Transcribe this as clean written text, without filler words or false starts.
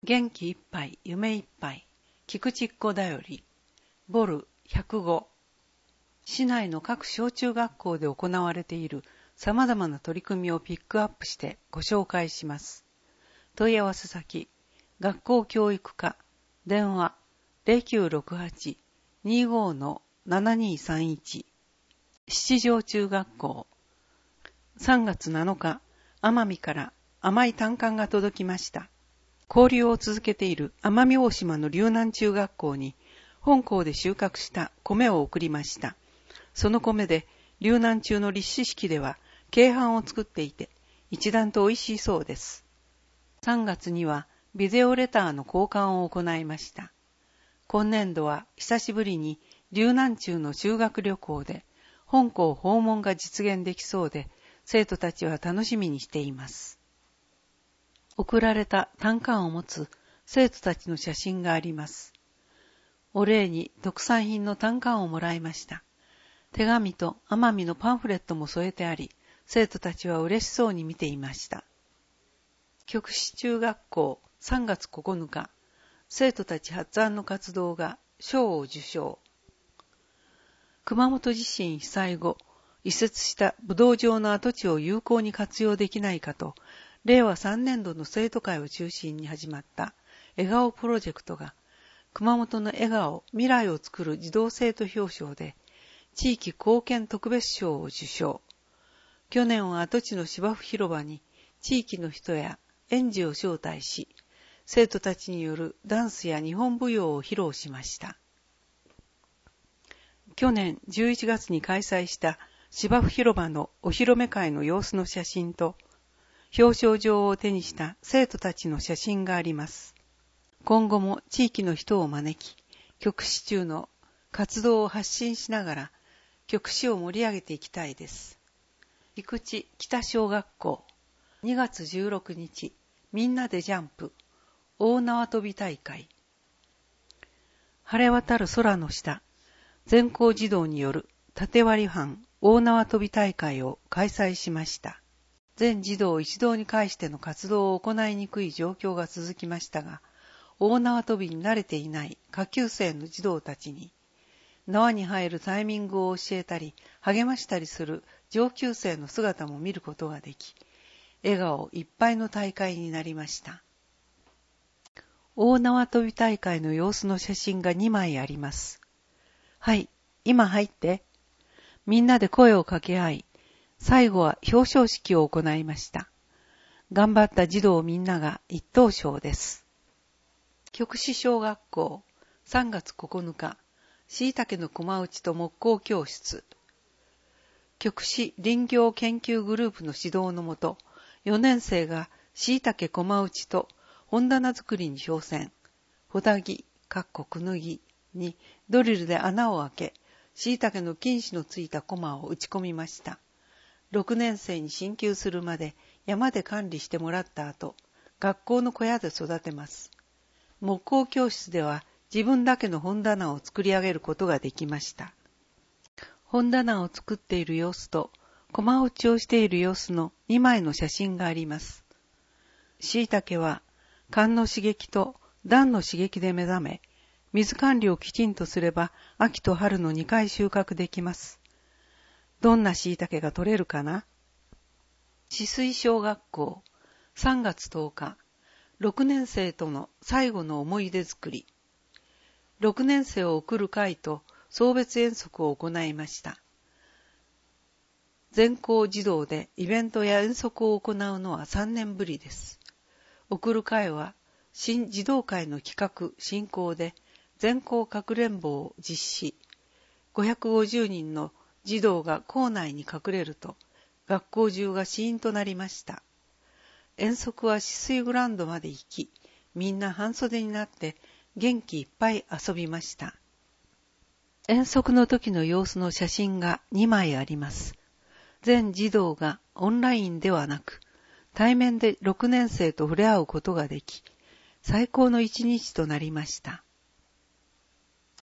元気いっぱい、夢いっぱい、菊池っ子だより、ボル105。市内の各小中学校で行われている様々な取り組みをピックアップしてご紹介します。問い合わせ先、学校教育課、電話 0968-25-7231、七条中学校。3月7日、奄美から甘い短観が届きました。交流を続けている奄美大島の龍南中学校に本校で収穫した米を送りました。その米で龍南中の立志式では鶏飯を作っていて一段と美味しいそうです。3月にはビデオレターの交換を行いました。今年度は久しぶりに龍南中の修学旅行で本校訪問が実現できそうで生徒たちは楽しみにしています。送られた短観を持つ生徒たちの写真があります。お礼に特産品の短観をもらいました。手紙と奄美のパンフレットも添えてあり、生徒たちは嬉しそうに見ていました。極志中学校3月9日、生徒たち発案の活動が賞を受賞。熊本地震被災後、移設した武道場の跡地を有効に活用できないかと、令和3年度の生徒会を中心に始まった笑顔プロジェクトが、熊本の笑顔、未来をつくる児童生徒表彰で、地域貢献特別賞を受賞。去年は跡地の芝生広場に地域の人や園児を招待し、生徒たちによるダンスや日本舞踊を披露しました。去年11月に開催した芝生広場のお披露目会の様子の写真と、表彰状を手にした生徒たちの写真があります。今後も地域の人を招き、極志中の活動を発信しながら、極志を盛り上げていきたいです。菊池北小学校、2月16日、みんなでジャンプ、大縄跳び大会。晴れ渡る空の下、全校児童による縦割り班大縄跳び大会を開催しました。全児童一堂に会しての活動を行いにくい状況が続きましたが、大縄跳びに慣れていない下級生の児童たちに、縄に入るタイミングを教えたり、励ましたりする上級生の姿も見ることができ、笑顔いっぱいの大会になりました。大縄跳び大会の様子の写真が2枚あります。はい、今入って。みんなで声を掛け合い、最後は表彰式を行いました。頑張った児童みんなが一等賞です。極志小学校3月9日、しいたけの駒打ちと木工教室。極志林業研究グループの指導のもと、4年生がしいたけ駒打ちと本棚作りに挑戦。ほだぎ、くぬぎにドリルで穴を開け、しいたけの菌糸のついたコマを打ち込みました。6年生に進級するまで山で管理してもらった後、学校の小屋で育てます。木工教室では自分だけの本棚を作り上げることができました。本棚を作っている様子とコマ打ちをしている様子の2枚の写真があります。しいたけは寒の刺激と暖の刺激で目覚め、水管理をきちんとすれば秋と春の2回収穫できます。どんなしいたけが取れるかな？治水小学校3月10日、6年生との最後の思い出作り。6年生を送る会と送別遠足を行いました。全校児童でイベントや遠足を行うのは3年ぶりです。送る会は新児童会の企画進行で全校かくれんぼを実施。550人の児童が校内に隠れると、学校中がシーンとなりました。遠足は止水グラウンドまで行き、みんな半袖になって元気いっぱい遊びました。遠足の時の様子の写真が2枚あります。全児童がオンラインではなく、対面で6年生と触れ合うことができ、最高の一日となりました。